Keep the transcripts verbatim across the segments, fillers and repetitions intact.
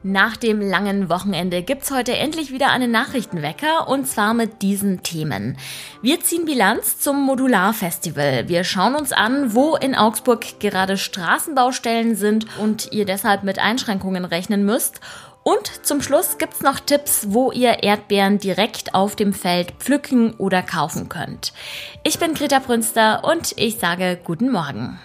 Nach dem langen Wochenende gibt's heute endlich wieder einen Nachrichtenwecker und zwar mit diesen Themen. Wir ziehen Bilanz zum Modularfestival. Wir schauen uns an, wo in Augsburg gerade Straßenbaustellen sind und ihr deshalb mit Einschränkungen rechnen müsst. Und zum Schluss gibt's noch Tipps, wo ihr Erdbeeren direkt auf dem Feld pflücken oder kaufen könnt. Ich bin Greta Brünster und ich sage guten Morgen.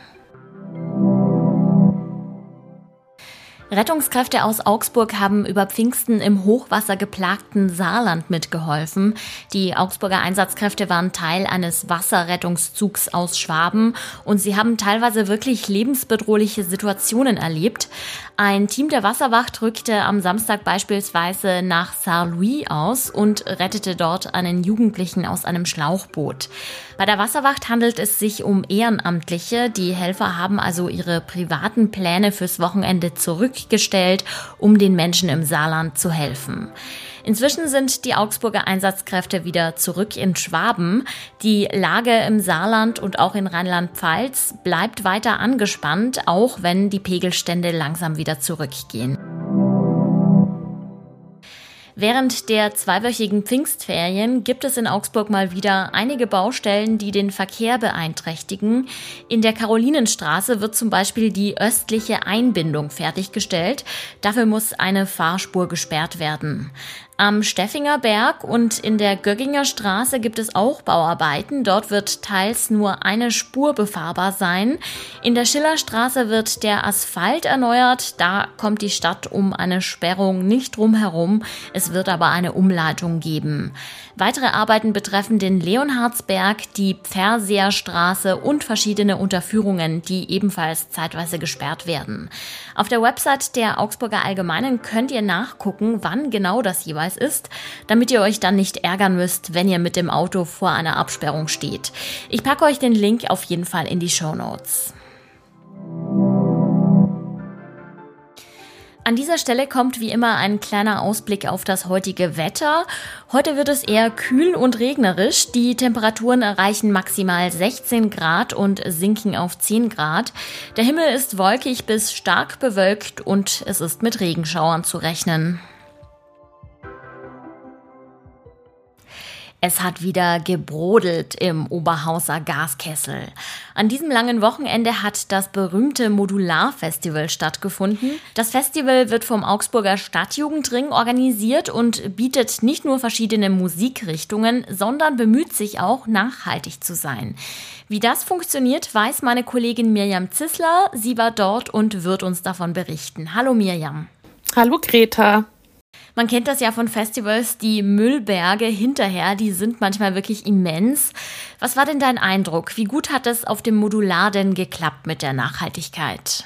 Rettungskräfte aus Augsburg haben über Pfingsten im Hochwasser geplagten Saarland mitgeholfen. Die Augsburger Einsatzkräfte waren Teil eines Wasserrettungszugs aus Schwaben und sie haben teilweise wirklich lebensbedrohliche Situationen erlebt. Ein Team der Wasserwacht rückte am Samstag beispielsweise nach Saarlouis aus und rettete dort einen Jugendlichen aus einem Schlauchboot. Bei der Wasserwacht handelt es sich um Ehrenamtliche. Die Helfer haben also ihre privaten Pläne fürs Wochenende zurückgestellt, um den Menschen im Saarland zu helfen. Inzwischen sind die Augsburger Einsatzkräfte wieder zurück in Schwaben. Die Lage im Saarland und auch in Rheinland-Pfalz bleibt weiter angespannt, auch wenn die Pegelstände langsam wieder zurückgehen. Während der zweiwöchigen Pfingstferien gibt es in Augsburg mal wieder einige Baustellen, die den Verkehr beeinträchtigen. In der Karolinenstraße wird zum Beispiel die östliche Einbindung fertiggestellt. Dafür muss eine Fahrspur gesperrt werden. Am Steffinger Berg und in der Gögginger Straße gibt es auch Bauarbeiten. Dort wird teils nur eine Spur befahrbar sein. In der Schillerstraße wird der Asphalt erneuert. Da kommt die Stadt um eine Sperrung nicht drum herum. Es wird aber eine Umleitung geben. Weitere Arbeiten betreffen den Leonhardsberg, die Pferseerstraße und verschiedene Unterführungen, die ebenfalls zeitweise gesperrt werden. Auf der Website der Augsburger Allgemeinen könnt ihr nachgucken, wann genau das jeweils ist, damit ihr euch dann nicht ärgern müsst, wenn ihr mit dem Auto vor einer Absperrung steht. Ich packe euch den Link auf jeden Fall in die Shownotes. An dieser Stelle kommt wie immer ein kleiner Ausblick auf das heutige Wetter. Heute wird es eher kühl und regnerisch. Die Temperaturen erreichen maximal sechzehn Grad und sinken auf zehn Grad. Der Himmel ist wolkig bis stark bewölkt und es ist mit Regenschauern zu rechnen. Es hat wieder gebrodelt im Oberhauser Gaskessel. An diesem langen Wochenende hat das berühmte Modularfestival stattgefunden. Das Festival wird vom Augsburger Stadtjugendring organisiert und bietet nicht nur verschiedene Musikrichtungen, sondern bemüht sich auch, nachhaltig zu sein. Wie das funktioniert, weiß meine Kollegin Mirjam Zissler. Sie war dort und wird uns davon berichten. Hallo Mirjam. Hallo Greta. Man kennt das ja von Festivals, die Müllberge hinterher, die sind manchmal wirklich immens. Was war denn dein Eindruck? Wie gut hat es auf dem Modular denn geklappt mit der Nachhaltigkeit?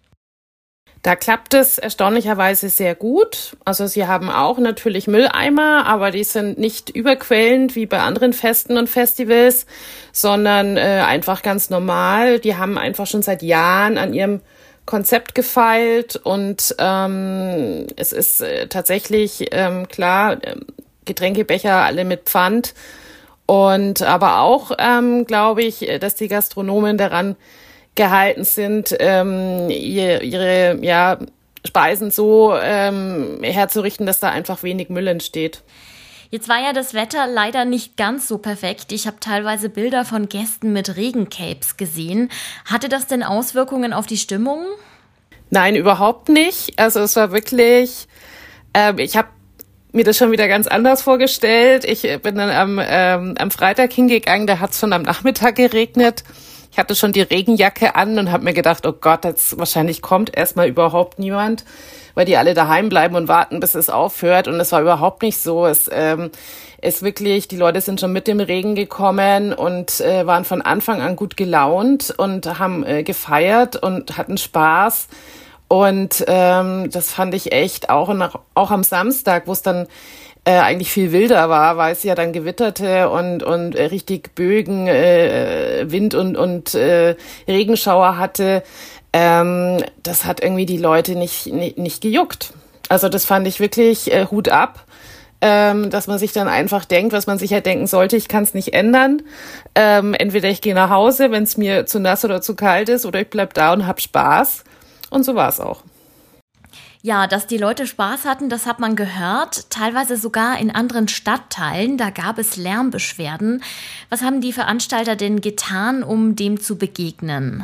Da klappt es erstaunlicherweise sehr gut. Also sie haben auch natürlich Mülleimer, aber die sind nicht überquellend wie bei anderen Festen und Festivals, sondern äh, einfach ganz normal. Die haben einfach schon seit Jahren an ihrem Konzept gefeilt und ähm, es ist äh, tatsächlich ähm, klar, äh, Getränkebecher alle mit Pfand und aber auch ähm, glaube ich, dass die Gastronomen daran gehalten sind, ähm, ihre, ihre ja, Speisen so ähm, herzurichten, dass da einfach wenig Müll entsteht. Jetzt war ja das Wetter leider nicht ganz so perfekt. Ich habe teilweise Bilder von Gästen mit Regencapes gesehen. Hatte das denn Auswirkungen auf die Stimmung? Nein, überhaupt nicht. Also es war wirklich, äh, ich habe mir das schon wieder ganz anders vorgestellt. Ich bin dann am, ähm, am Freitag hingegangen, da hat es schon am Nachmittag geregnet. Ich hatte schon die Regenjacke an und habe mir gedacht, oh Gott, jetzt wahrscheinlich kommt erstmal überhaupt niemand, weil die alle daheim bleiben und warten, bis es aufhört. Und es war überhaupt nicht so. Es ähm, ist wirklich, die Leute sind schon mit dem Regen gekommen und äh, waren von Anfang an gut gelaunt und haben äh, gefeiert und hatten Spaß. Und ähm, das fand ich echt auch, nach, auch am Samstag, wo es dann äh, eigentlich viel wilder war, weil es ja dann gewitterte und und äh, richtig Bögen, äh, Wind und und äh, Regenschauer hatte. Ähm, das hat irgendwie die Leute nicht nicht, nicht gejuckt. Also das fand ich wirklich äh, Hut ab, ähm, dass man sich dann einfach denkt, was man sich ja denken sollte, ich kann es nicht ändern. Ähm, entweder ich gehe nach Hause, wenn es mir zu nass oder zu kalt ist, oder ich bleib da und hab Spaß. Und so war es auch. Ja, dass die Leute Spaß hatten, das hat man gehört, teilweise sogar in anderen Stadtteilen, da gab es Lärmbeschwerden. Was haben die Veranstalter denn getan, um dem zu begegnen?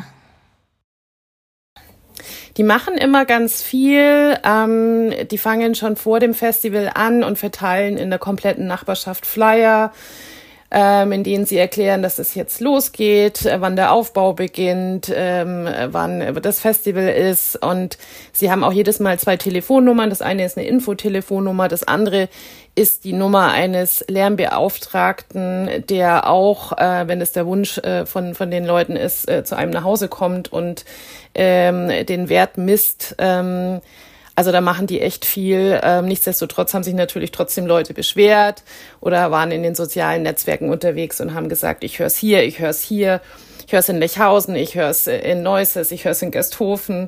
Die machen immer ganz viel. Ähm, die fangen schon vor dem Festival an und verteilen in der kompletten Nachbarschaft Flyer, ähm, in denen sie erklären, dass es jetzt losgeht, äh, wann der Aufbau beginnt, ähm, wann das Festival ist. Und sie haben auch jedes Mal zwei Telefonnummern. Das eine ist eine Infotelefonnummer, das andere ist die Nummer eines Lärmbeauftragten, der auch, äh, wenn es der Wunsch äh, von von den Leuten ist, äh, zu einem nach Hause kommt und ähm, den Wert misst. Ähm, also da machen die echt viel. Ähm, nichtsdestotrotz haben sich natürlich trotzdem Leute beschwert oder waren in den sozialen Netzwerken unterwegs und haben gesagt, ich höre es hier, ich höre es hier, ich höre es in Lechhausen, ich höre es in Neuses, ich höre es in Gersthofen.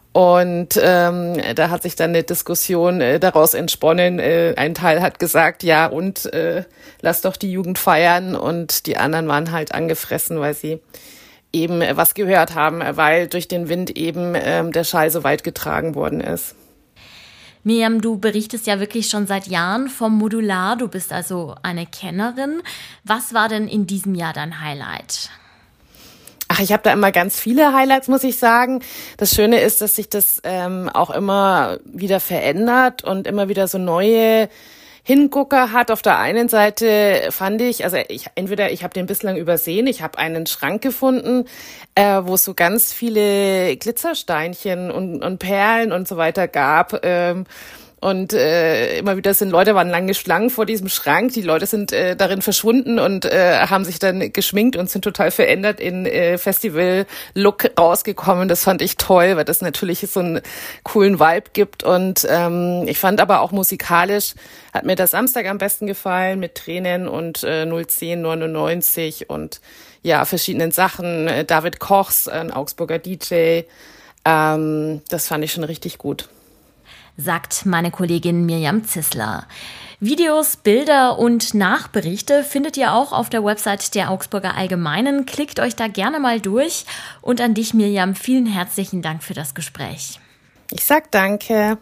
Und ähm, da hat sich dann eine Diskussion äh, daraus entsponnen. Äh, ein Teil hat gesagt, ja und äh, lass doch die Jugend feiern. Und die anderen waren halt angefressen, weil sie eben äh, was gehört haben, weil durch den Wind eben äh, der Schall so weit getragen worden ist. Mirjam, du berichtest ja wirklich schon seit Jahren vom Modular. Du bist also eine Kennerin. Was war denn in diesem Jahr dein Highlight? Ach, ich habe da immer ganz viele Highlights, muss ich sagen. Das Schöne ist, dass sich das ähm, auch immer wieder verändert und immer wieder so neue Hingucker hat. Auf der einen Seite fand ich, also ich entweder ich habe den bislang übersehen, ich habe einen Schrank gefunden, äh, wo es so ganz viele Glitzersteinchen und, und Perlen und so weiter gab. Ähm, Und äh, immer wieder sind Leute, waren lange Schlangen vor diesem Schrank. Die Leute sind äh, darin verschwunden und äh, haben sich dann geschminkt und sind total verändert in äh, Festival-Look rausgekommen. Das fand ich toll, weil das natürlich so einen coolen Vibe gibt. Und ähm, ich fand aber auch musikalisch, hat mir das Samstag am besten gefallen mit Tränen und äh, null zehn neunundneunzig und ja, verschiedenen Sachen. Äh, David Kochs, ein Augsburger D J. Ähm, das fand ich schon richtig gut. Sagt meine Kollegin Mirjam Zissler. Videos, Bilder und Nachberichte findet ihr auch auf der Website der Augsburger Allgemeinen. Klickt euch da gerne mal durch. Und an dich, Mirjam, vielen herzlichen Dank für das Gespräch. Ich sag danke.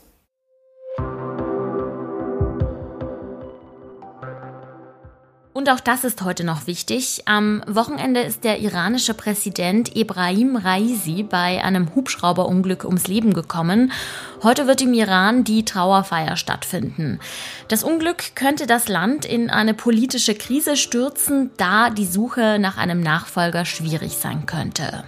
Und auch das ist heute noch wichtig. Am Wochenende ist der iranische Präsident Ebrahim Raisi bei einem Hubschrauberunglück ums Leben gekommen. Heute wird im Iran die Trauerfeier stattfinden. Das Unglück könnte das Land in eine politische Krise stürzen, da die Suche nach einem Nachfolger schwierig sein könnte.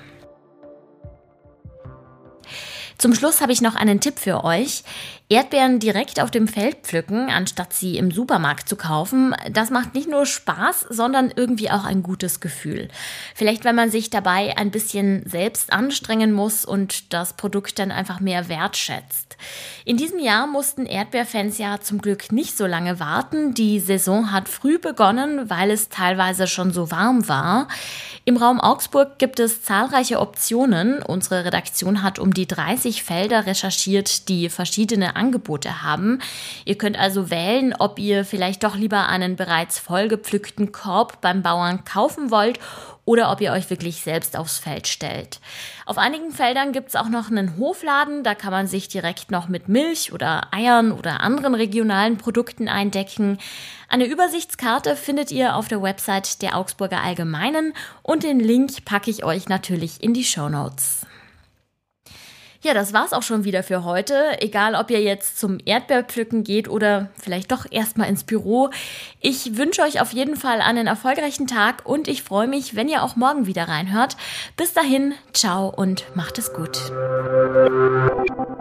Zum Schluss habe ich noch einen Tipp für euch. Erdbeeren direkt auf dem Feld pflücken, anstatt sie im Supermarkt zu kaufen, das macht nicht nur Spaß, sondern irgendwie auch ein gutes Gefühl. Vielleicht, wenn man sich dabei ein bisschen selbst anstrengen muss und das Produkt dann einfach mehr wertschätzt. In diesem Jahr mussten Erdbeerfans ja zum Glück nicht so lange warten. Die Saison hat früh begonnen, weil es teilweise schon so warm war. Im Raum Augsburg gibt es zahlreiche Optionen. Unsere Redaktion hat um die dreißig Felder recherchiert, die verschiedene Angebote haben. Ihr könnt also wählen, ob ihr vielleicht doch lieber einen bereits vollgepflückten Korb beim Bauern kaufen wollt oder ob ihr euch wirklich selbst aufs Feld stellt. Auf einigen Feldern gibt es auch noch einen Hofladen, da kann man sich direkt noch mit Milch oder Eiern oder anderen regionalen Produkten eindecken. Eine Übersichtskarte findet ihr auf der Website der Augsburger Allgemeinen und den Link packe ich euch natürlich in die Shownotes. Ja, das war's auch schon wieder für heute. Egal, ob ihr jetzt zum Erdbeerpflücken geht oder vielleicht doch erstmal ins Büro. Ich wünsche euch auf jeden Fall einen erfolgreichen Tag und ich freue mich, wenn ihr auch morgen wieder reinhört. Bis dahin, ciao und macht es gut.